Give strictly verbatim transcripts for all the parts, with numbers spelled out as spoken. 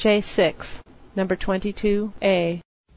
J six, number twenty-two A.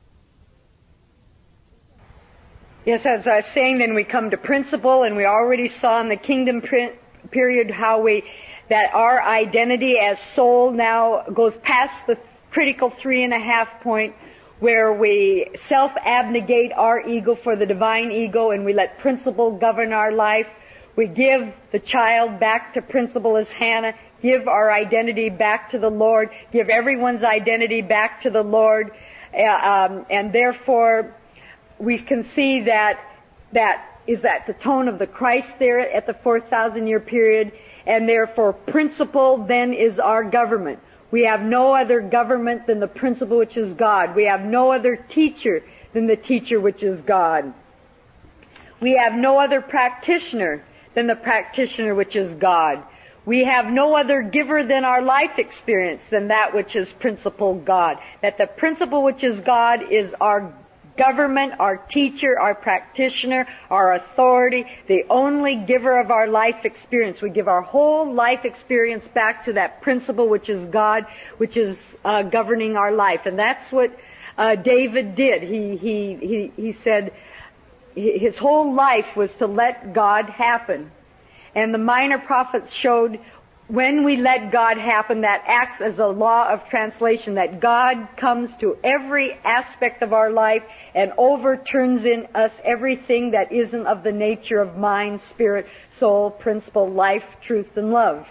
Yes, as I was saying, then we come to principle, and we already saw in the kingdom period how we, that our identity as soul now goes past the critical three and a half point, where we self-abnegate our ego for the divine ego, and we let principle govern our life. We give the child back to principle as Hannah, give our identity back to the Lord, give everyone's identity back to the Lord, uh, um, and therefore we can see that that is at the tone of the Christ there at the four thousand year period, and therefore principle then is our government. We have no other government than the principle which is God. We have no other teacher than the teacher which is God. We have no other practitioner than the practitioner which is God. We have no other giver than our life experience than that which is principle God. That the principle which is God is our government, our teacher, our practitioner, our authority, the only giver of our life experience. We give our whole life experience back to that principle which is God, which is uh, governing our life. And that's what uh, David did. He, he, he, he said his whole life was to let God happen. And the minor prophets showed when we let God happen, that acts as a law of translation, that God comes to every aspect of our life and overturns in us everything that isn't of the nature of mind, spirit, soul, principle, life, truth, and love.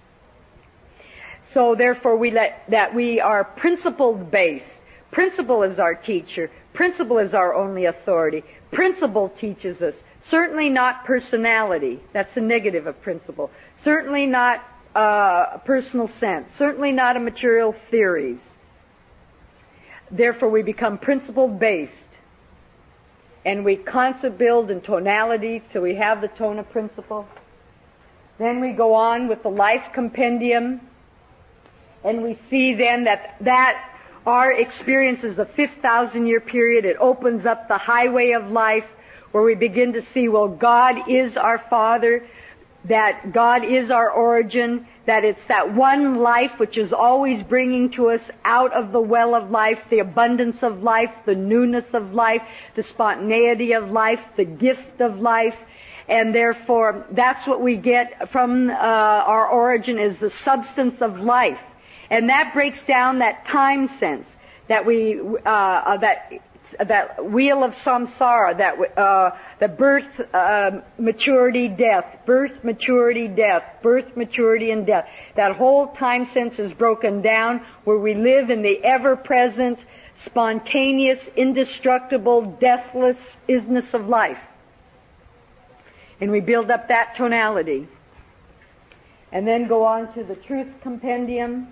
So therefore we let that we are principled based. Principle is our teacher. Principle is our only authority. Principle teaches us. Certainly not personality. That's the negative of principle. Certainly not Uh, a personal sense, certainly not a material theories. Therefore, we become principle-based, and we concept build in tonalities till we have the tone of principle. Then we go on with the life compendium, and we see then that that our experience is a fifth thousand year period. It opens up the highway of life, where we begin to see, well, God is our Father, that God is our origin, that it's that one life which is always bringing to us out of the well of life, the abundance of life, the newness of life, the spontaneity of life, the gift of life. And therefore, that's what we get from uh, our origin, is the substance of life. And that breaks down that time sense, that we, uh, that that wheel of samsara, that uh, the birth, uh, maturity, death, birth, maturity, death, birth, maturity, and death. That whole time sense is broken down, where we live in the ever-present, spontaneous, indestructible, deathless isness of life. And we build up that tonality. And then go on to the truth compendium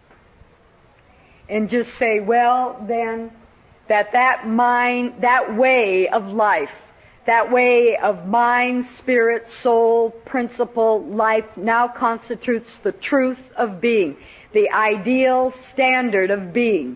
and just say, well, then, that that mind, that way of life, that way of mind, spirit, soul, principle, life now constitutes the truth of being, the ideal standard of being.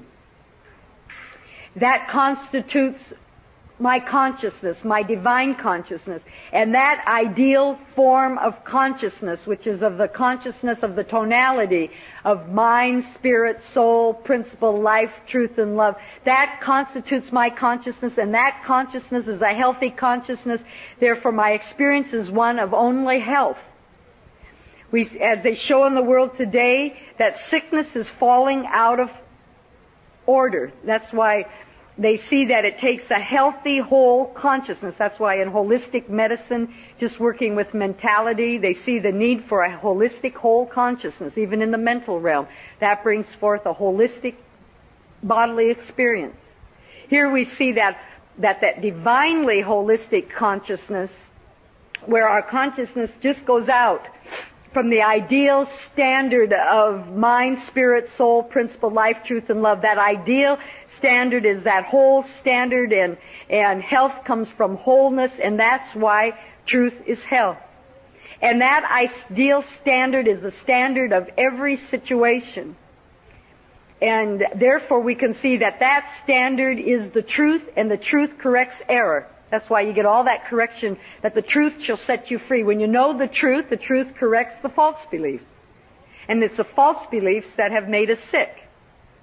That constitutes my consciousness, my divine consciousness. And that ideal form of consciousness, which is of the consciousness of the tonality of mind, spirit, soul, principle, life, truth, and love, that constitutes my consciousness, and that consciousness is a healthy consciousness. Therefore, my experience is one of only health. We, as they show in the world today, that sickness is falling out of order. That's why they see that it takes a healthy, whole consciousness. That's why in holistic medicine, just working with mentality, they see the need for a holistic, whole consciousness, even in the mental realm. That brings forth a holistic bodily experience. Here we see that that, that divinely holistic consciousness, where our consciousness just goes out from the ideal standard of mind, spirit, soul, principle, life, truth, and love. That ideal standard is that whole standard, and, and health comes from wholeness, and that's why truth is health. And that ideal standard is the standard of every situation. And therefore we can see that that standard is the truth, and the truth corrects error. That's why you get all that correction, that the truth shall set you free. When you know the truth, the truth corrects the false beliefs. And it's the false beliefs that have made us sick.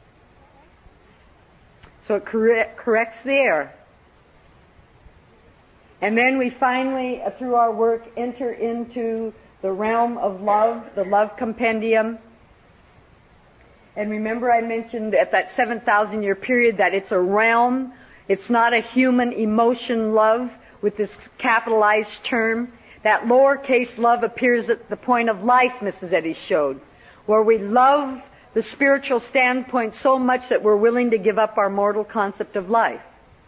So it correct, corrects the error. And then we finally, uh, through our work, enter into the realm of love, the love compendium. And remember I mentioned at that seven thousand year period that it's a realm. It's not a human emotion love with this capitalized term. That lowercase love appears at the point of life, Missus Eddy showed, where we love the spiritual standpoint so much that we're willing to give up our mortal concept of life.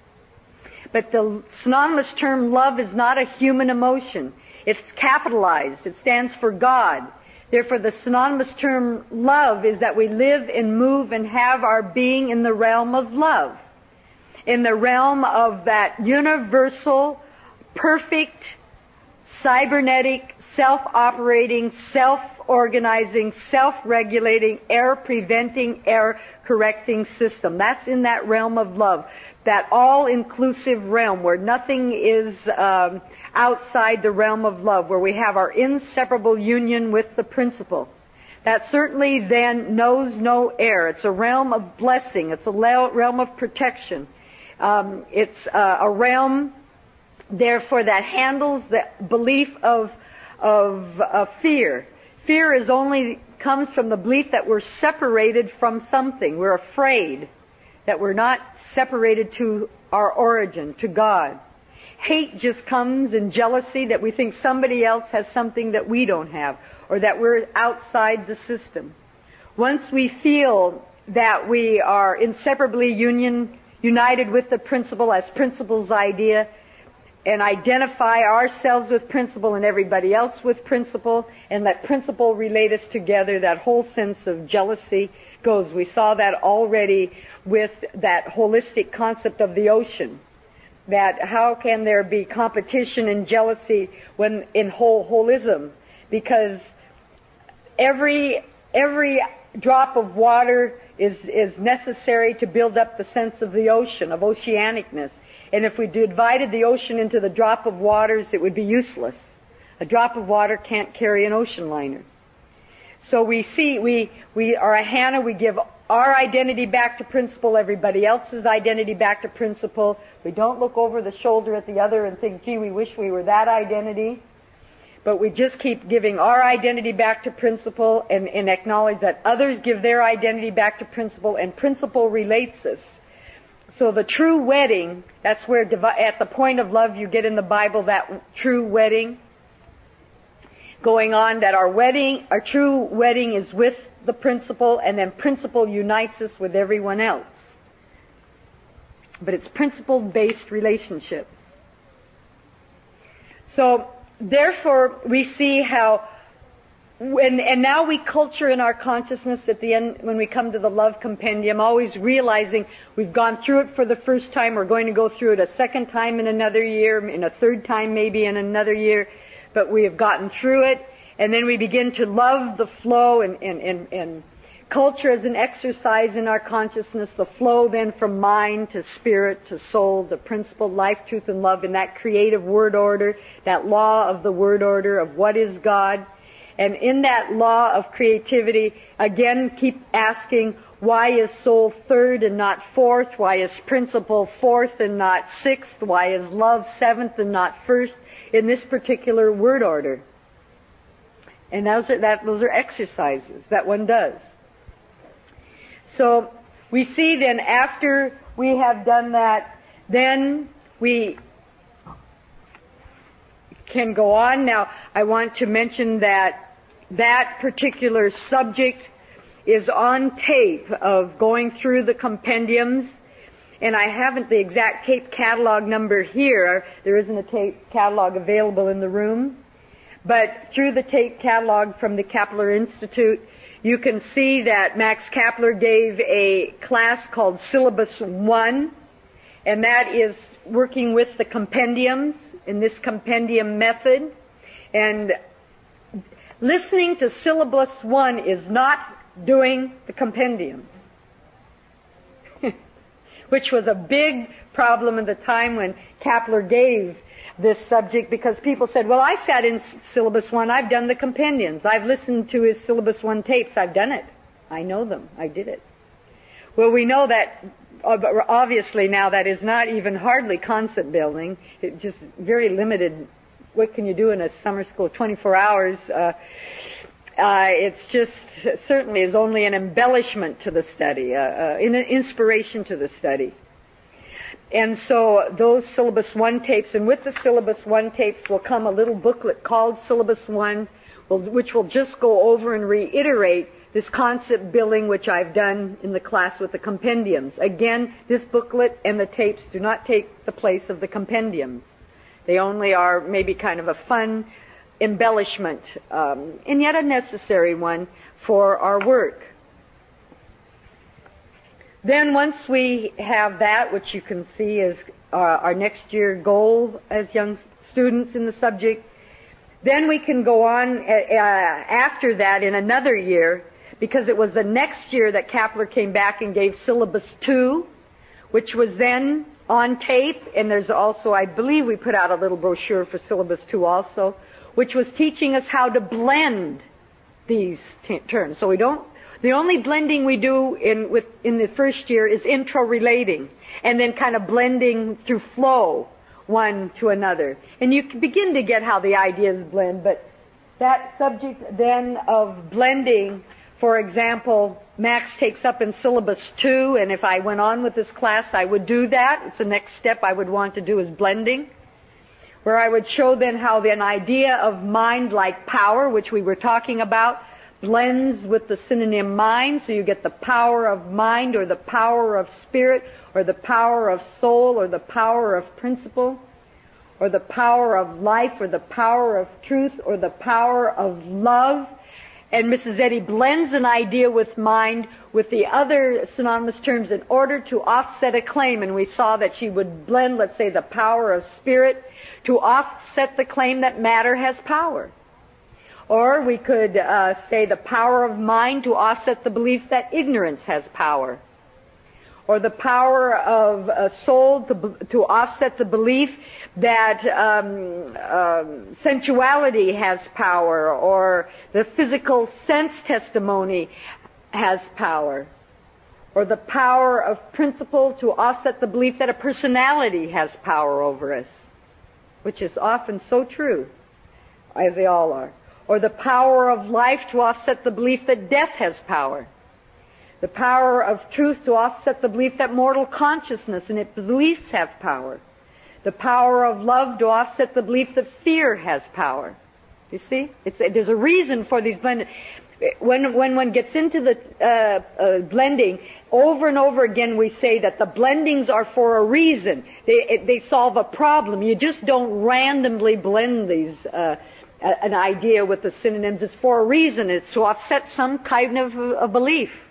But the synonymous term love is not a human emotion. It's capitalized. It stands for God. Therefore, the synonymous term love is that we live and move and have our being in the realm of love, in the realm of that universal, perfect, cybernetic, self-operating, self-organizing, self-regulating, error-preventing, error-correcting system. That's in that realm of love, that all-inclusive realm where nothing is um, outside the realm of love, where we have our inseparable union with the principle. That certainly then knows no error. It's a realm of blessing. It's a realm of protection. Um, it's uh, a realm, therefore, that handles the belief of, of uh, fear. Fear is only comes from the belief that we're separated from something. We're afraid that we're not separated to our origin, to God. Hate just comes in jealousy that we think somebody else has something that we don't have, or that we're outside the system. Once we feel that we are inseparably union, united with the principle as principle's idea, and identify ourselves with principle and everybody else with principle, and let principle relate us together, that whole sense of jealousy goes. We saw that already with that holistic concept of the ocean. That how can there be competition and jealousy when in whole holism? Because every every drop of water is, is necessary to build up the sense of the ocean, of oceanicness. And if we divided the ocean into the drop of waters, it would be useless. A drop of water can't carry an ocean liner. So we see, we, we are a Hannah, we give our identity back to principle, everybody else's identity back to principle. We don't look over the shoulder at the other and think, gee, we wish we were that identity. But we just keep giving our identity back to principle and, and acknowledge that others give their identity back to principle, and principle relates us. So the true wedding, that's where at the point of love you get in the Bible that true wedding going on, that our wedding, our true wedding is with the principle, and then principle unites us with everyone else. But it's principle-based relationships. So therefore we see how, when, and now we culture in our consciousness at the end when we come to the love compendium, always realizing we've gone through it for the first time, we're going to go through it a second time in another year, in a third time maybe in another year, but we have gotten through it. And then we begin to love the flow and, and, and, and culture as an exercise in our consciousness, the flow then from mind to spirit to soul, the principle, life, truth, and love in that creative word order, that law of the word order of what is God. And in that law of creativity, again, keep asking, why is soul third and not fourth? Why is principle fourth and not sixth? Why is love seventh and not first in this particular word order? And those are, that, those are exercises that one does. So we see then after we have done that, then we can go on. Now, I want to mention that that particular subject is on tape of going through the compendiums. And I haven't the exact tape catalog number here. There isn't a tape catalog available in the room. But through the tape catalog from the Kapler Institute, you can see that Max Kapler gave a class called Syllabus one, and that is working with the compendiums in this compendium method. And listening to Syllabus one is not doing the compendiums, which was a big problem at the time when Kapler gave this subject, because people said, well, I sat in Syllabus one, I've done the compendiums, I've listened to his Syllabus one tapes, I've done it, I know them, I did it. Well, we know that obviously now that is not even hardly concept building. It's just very limited. What can you do in a summer school? twenty-four hours. Uh, uh, it's just certainly is only an embellishment to the study, uh, uh, an inspiration to the study. And so those Syllabus one tapes, and with the Syllabus one tapes will come a little booklet called Syllabus one, which will just go over and reiterate this concept building which I've done in the class with the compendiums. Again, this booklet and the tapes do not take the place of the compendiums. They only are maybe kind of a fun embellishment, um, and yet a necessary one for our work. Then once we have that, which you can see is uh, our next year goal as young students in the subject, then we can go on uh, after that in another year, because it was the next year that Kapler came back and gave Syllabus two, which was then on tape, and there's also, I believe we put out a little brochure for Syllabus two also, which was teaching us how to blend these t- terms. So we don't, the only blending we do in, with, in the first year is intro-relating, and then kind of blending through flow one to another. And you can begin to get how the ideas blend, but that subject then of blending, for example, Max takes up in Syllabus two, and if I went on with this class, I would do that. It's the next step I would want to do is blending, where I would show then how an idea of mind like power, which we were talking about, blends with the synonym mind, so you get the power of mind, or the power of spirit, or the power of soul, or the power of principle, or the power of life, or the power of truth, or the power of love. And Missus Eddy blends an idea with mind with the other synonymous terms in order to offset a claim. And we saw that she would blend, let's say, the power of spirit to offset the claim that matter has power. Or we could uh, say the power of mind to offset the belief that ignorance has power. Or the power of uh, soul to, to offset the belief that um, um, sensuality has power, or the physical sense testimony has power. Or the power of principle to offset the belief that a personality has power over us, which is often so true, as they all are. Or the power of life to offset the belief that death has power. The power of truth to offset the belief that mortal consciousness and its beliefs have power. The power of love to offset the belief that fear has power. You see? It's, there's a reason for these blended. When, when one gets into the uh, uh, blending, over and over again we say that the blendings are for a reason. They, they solve a problem. You just don't randomly blend these uh, an idea with the synonyms. It's for a reason. It's to offset some kind of a belief.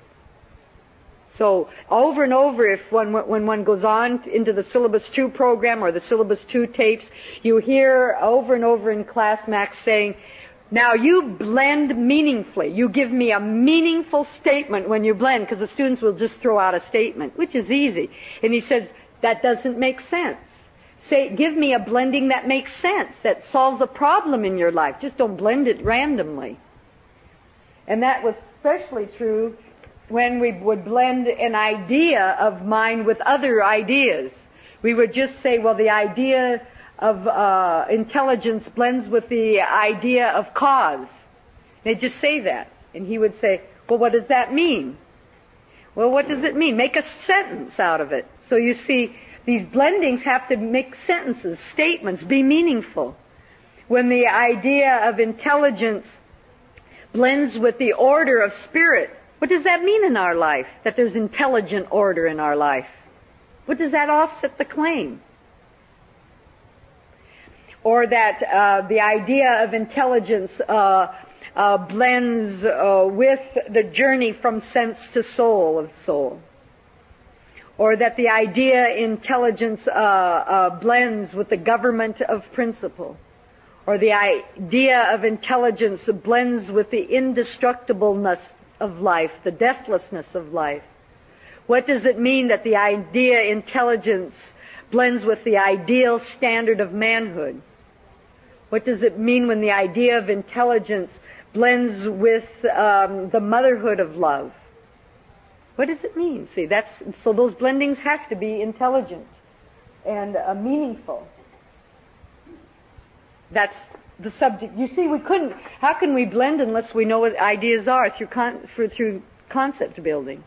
So over and over, if one, when one goes on into the Syllabus two program or the Syllabus two tapes, you hear over and over in class Max saying, now you blend meaningfully. You give me a meaningful statement when you blend, because the students will just throw out a statement, which is easy. And he says, that doesn't make sense. Say, give me a blending that makes sense, that solves a problem in your life. Just don't blend it randomly. And that was especially true when we would blend an idea of mind with other ideas. We would just say, well, the idea of uh, intelligence blends with the idea of cause. They'd just say that. And he would say, well, what does that mean? Well, what does it mean? Make a sentence out of it. So you see, these blendings have to make sentences, statements, be meaningful. When the idea of intelligence blends with the order of spirit, what does that mean in our life, that there's intelligent order in our life? What does that offset the claim? Or that uh, the idea of intelligence uh, uh, blends uh, with the journey from sense to soul of soul. Or that the idea intelligence uh, uh, blends with the government of principle. Or the idea of intelligence blends with the indestructibleness of life, the deathlessness of life. What does it mean that the idea intelligence blends with the ideal standard of manhood? What does it mean when the idea of intelligence blends with um, the motherhood of love? What does it mean? See, that's so those blendings have to be intelligent and uh, meaningful. That's the subject. You see, we couldn't. How can we blend unless we know what ideas are through con, for, through concept building?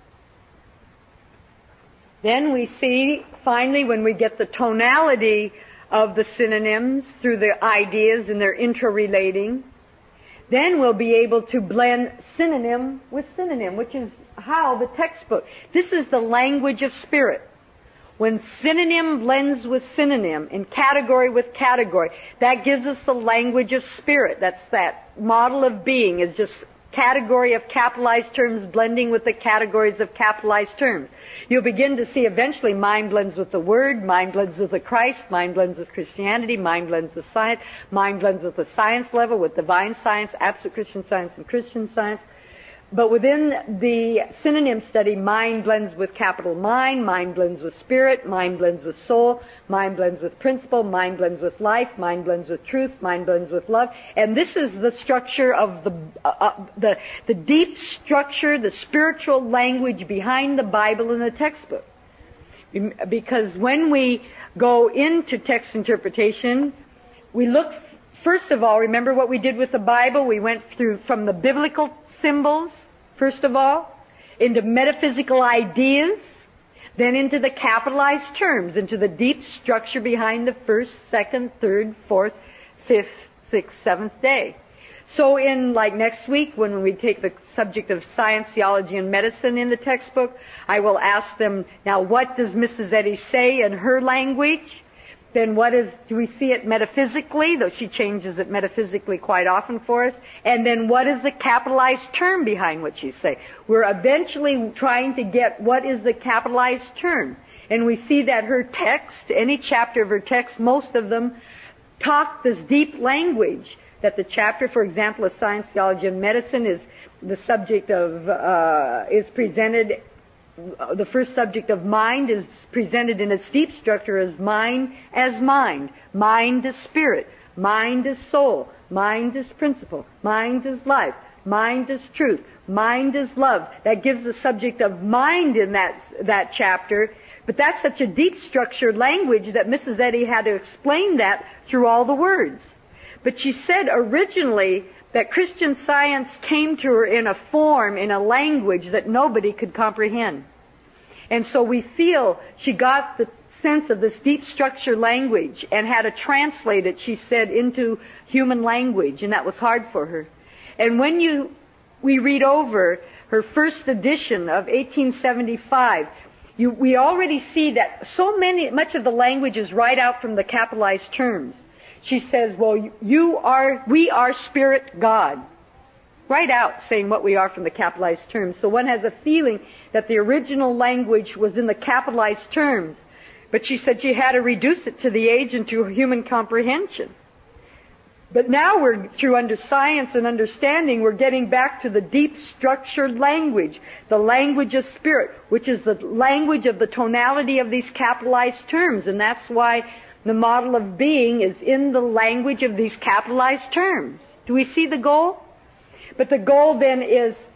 Then we see, finally, when we get the tonality of the synonyms through the ideas and their interrelating, then we'll be able to blend synonym with synonym, which is how the textbook. This is the language of spirit. When synonym blends with synonym and category with category, that gives us the language of spirit. That's that model of being, is just category of capitalized terms blending with the categories of capitalized terms. You'll begin to see eventually mind blends with the Word, mind blends with the Christ, mind blends with Christianity, mind blends with science, mind blends with the science level, with divine science, absolute Christian science, and Christian science. But within the synonym study, mind blends with capital mind, mind blends with spirit, mind blends with soul, mind blends with principle, mind blends with life, mind blends with truth, mind blends with love. And this is the structure of the, uh, uh, the, the deep structure, the spiritual language behind the Bible and the textbook. Because when we go into text interpretation, we look, first of all, remember what we did with the Bible? We went through from the biblical symbols, first of all, into metaphysical ideas, then into the capitalized terms, into the deep structure behind the first, second, third, fourth, fifth, sixth, seventh day. So in, like next week, when we take the subject of science, theology, and medicine in the textbook, I will ask them, now what does Missus Eddy say in her language? Then what is, do we see it metaphysically, though she changes it metaphysically quite often for us? And then what is the capitalized term behind what she say? We're eventually trying to get what is the capitalized term. And we see that her text, any chapter of her text, most of them talk this deep language. That the chapter, for example, of science, theology, and medicine is the subject of, uh, is presented the first subject of mind is presented in its deep structure as mind as mind. Mind as spirit. Mind as soul. Mind as principle. Mind as life. Mind as truth. Mind as love. That gives the subject of mind in that, that chapter. But that's such a deep structured language that Missus Eddy had to explain that through all the words. But she said originally that Christian Science came to her in a form, in a language that nobody could comprehend. And so we feel she got the sense of this deep structure language and had to translate it, she said, into human language, and that was hard for her. And when you we read over her first edition of eighteen seventy-five, you, we already see that so many, much of the language is right out from the capitalized terms. She says, well, you are, we are spirit God. Right out saying what we are from the capitalized terms. So one has a feeling that the original language was in the capitalized terms. But she said she had to reduce it to the age and to human comprehension. But now we're, through under science and understanding, we're getting back to the deep structured language, the language of spirit, which is the language of the tonality of these capitalized terms. And that's why the model of being is in the language of these capitalized terms. Do we see the goal? But the goal then is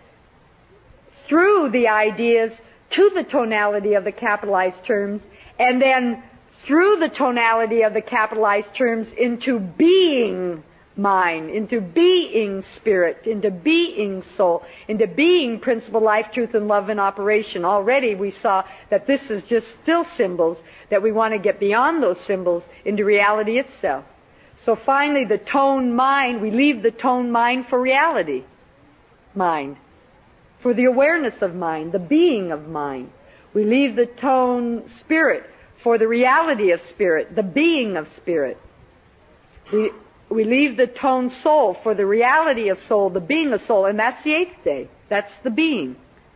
through the ideas to the tonality of the capitalized terms, and then through the tonality of the capitalized terms into being mind, into being spirit, into being soul, into being principle, life, truth, and love in operation. Already we saw that this is just still symbols, that we want to get beyond those symbols into reality itself. So finally the tone mind, we leave the tone mind for reality. Mind. For the awareness of mind, the being of mind. We leave the tone spirit for the reality of spirit, the being of spirit. We, we leave the tone soul for the reality of soul, the being of soul, and that's the eighth day. That's the being.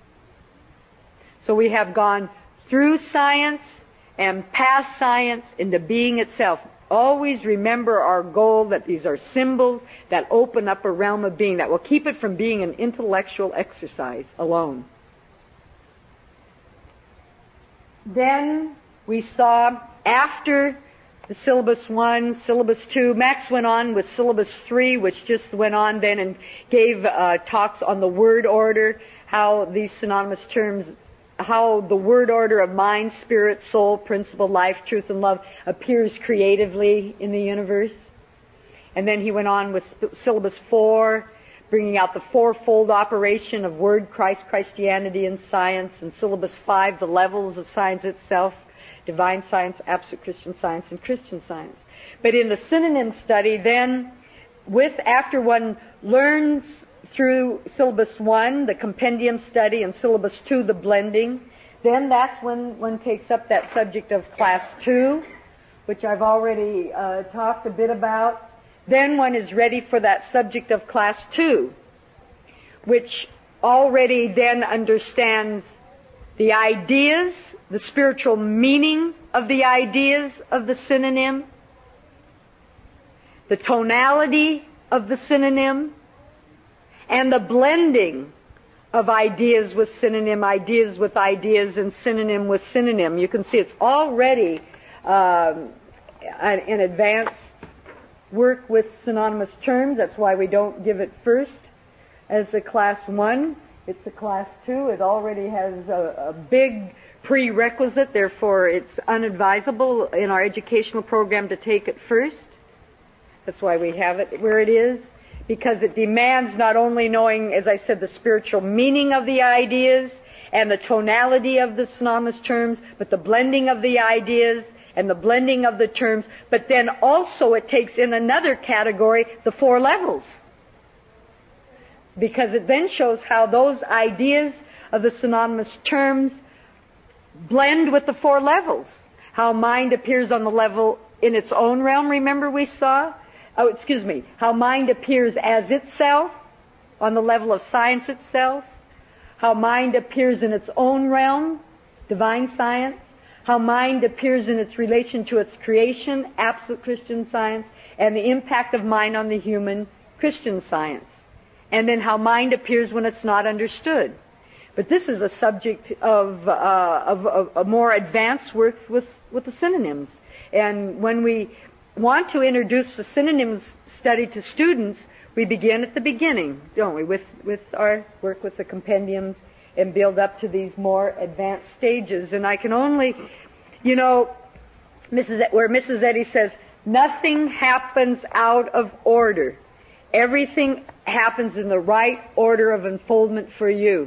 So we have gone through science and past science into being itself. Always remember our goal, that these are symbols that open up a realm of being, that will keep it from being an intellectual exercise alone. Then we saw, after the syllabus one, syllabus two, Max went on with syllabus three, which just went on then and gave uh, talks on the word order, how these synonymous terms how the word order of mind, spirit, soul, principle, life, truth, and love appears creatively in the universe. And then he went on with sp- syllabus four, bringing out the fourfold operation of word, Christ, Christianity, and science. And syllabus five, the levels of science itself, divine science, absolute Christian science, and Christian science. But in the synonym study, then, with after one learns through syllabus one, the compendium study, and syllabus two, the blending, then that's when one takes up that subject of class two, which I've already uh, talked a bit about. Then one is ready for that subject of class two, which already then understands the ideas, the spiritual meaning of the ideas of the synonym, the tonality of the synonym, and the blending of ideas with synonym, ideas with ideas, and synonym with synonym. You can see it's already um, an advanced work with synonymous terms. That's why we don't give it first as a class one. It's a class two. It already has a, a big prerequisite. Therefore, it's unadvisable in our educational program to take it first. That's why we have it where it is, because it demands not only knowing, as I said, the spiritual meaning of the ideas and the tonality of the synonymous terms, but the blending of the ideas and the blending of the terms, but then also it takes in another category, the four levels. Because it then shows how those ideas of the synonymous terms blend with the four levels. How mind appears on the level in its own realm, remember we saw? Oh, excuse me. How mind appears as itself, on the level of science itself. How mind appears in its own realm, divine science. How mind appears in its relation to its creation, absolute Christian science. And the impact of mind on the human, Christian science. And then how mind appears when it's not understood. But this is a subject of, uh, of, of a more advanced work with, with the synonyms. And when we want to introduce the synonyms study to students, we begin at the beginning, don't we, with, with our work with the compendiums and build up to these more advanced stages. And I can only, you know, Missus E- where Missus Eddy says, nothing happens out of order. Everything happens in the right order of unfoldment for you.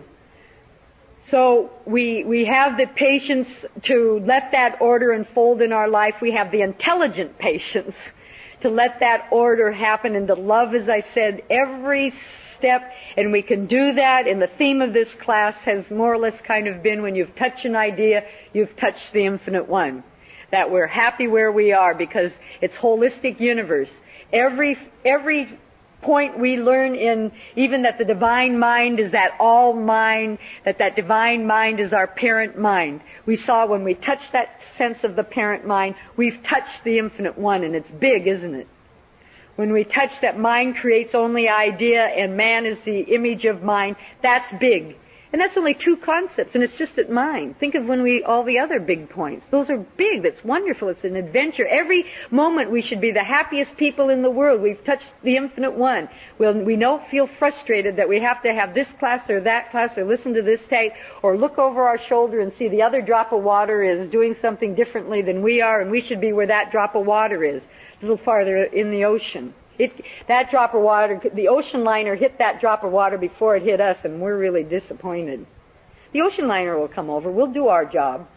So we we have the patience to let that order unfold in our life. We have the intelligent patience to let that order happen and to love, as I said, every step. And we can do that. And the theme of this class has more or less kind of been, when you've touched an idea, you've touched the infinite one. That we're happy where we are because it's holistic universe. Every every point we learn in, even that the divine mind is that all mind, that that divine mind is our parent mind. We saw when we touch that sense of the parent mind, we've touched the infinite one, and it's big, isn't it? When we touch that mind creates only idea and man is the image of mind, that's big. And that's only two concepts, and it's just at mind. Think of when we, all the other big points. Those are big. That's wonderful. It's an adventure. Every moment we should be the happiest people in the world. We've touched the infinite one. Well, we don't feel frustrated that we have to have this class or that class or listen to this tape or look over our shoulder and see the other drop of water is doing something differently than we are, and we should be where that drop of water is, a little farther in the ocean. It, that drop of water, the ocean liner hit that drop of water before it hit us, and we're really disappointed. The ocean liner will come over. We'll do our job.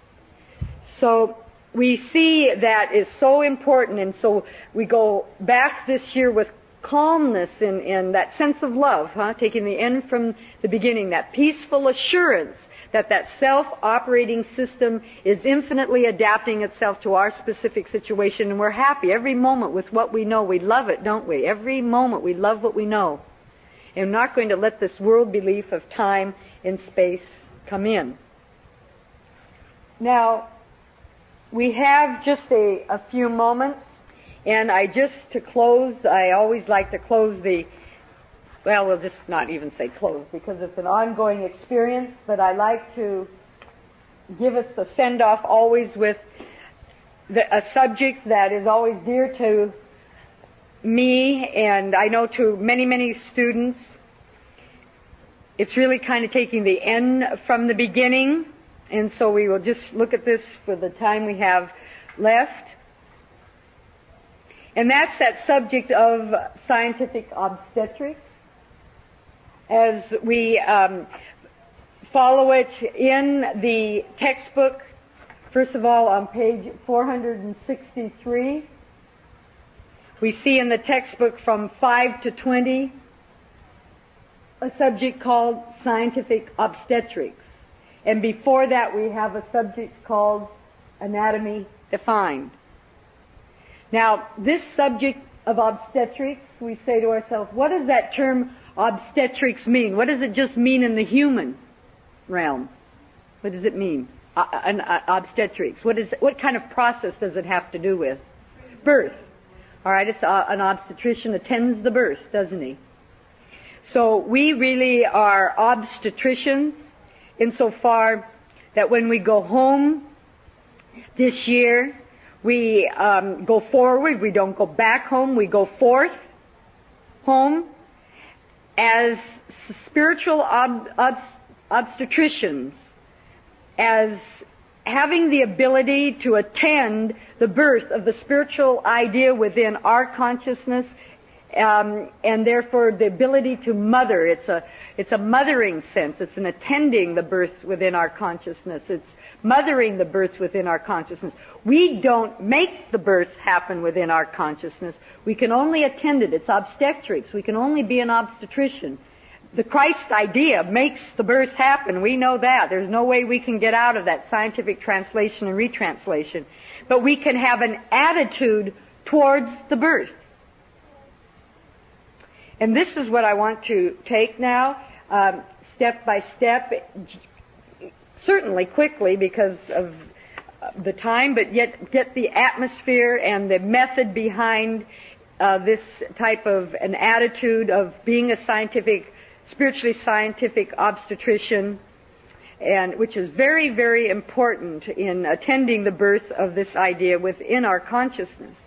So we see that is so important, and so we go back this year with calmness and, and that sense of love, huh? Taking the end from the beginning, that peaceful assurance that that self-operating system is infinitely adapting itself to our specific situation, and we're happy every moment with what we know. We love it, don't we? Every moment we love what we know. And we're not going to let this world belief of time and space come in. Now, we have just a, a few moments, and I just, to close, I always like to close the Well, we'll just not even say close, because it's an ongoing experience, but I like to give us the send-off always with the, a subject that is always dear to me, and I know to many, many students. it's really kind of taking the end from the beginning, and so we will just look at this for the time we have left. And that's that subject of scientific obstetrics. As we um, follow it in the textbook, first of all on page four hundred sixty-three, we see in the textbook from five to twenty a subject called scientific obstetrics. And before that we have a subject called anatomy defined. Now, this subject of obstetrics, we say to ourselves, what does that term obstetrics mean? What does it just mean in the human realm? What does it mean? Uh, an, uh, obstetrics. What is? What kind of process does it have to do with? Birth. All right, it's uh, an obstetrician attends the birth, doesn't he? So we really are obstetricians insofar that when we go home this year, we um, go forward. We don't go back home. We go forth home as spiritual ob- ob- obstetricians, as having the ability to attend the birth of the spiritual idea within our consciousness, um, and therefore the ability to mother. It's a it's a mothering sense. It's an attending the birth within our consciousness. It's mothering the birth within our consciousness. We don't make the birth happen within our consciousness. We can only attend it. It's obstetrics. We can only be an obstetrician. The Christ idea makes the birth happen. We know that. There's no way we can get out of that scientific translation and retranslation. But we can have an attitude towards the birth. And this is what I want to take now, um, step by step, certainly quickly because of the time, but yet get the atmosphere and the method behind uh, this type of an attitude of being a scientific, spiritually scientific obstetrician, and which is very, very important in attending the birth of this idea within our consciousness.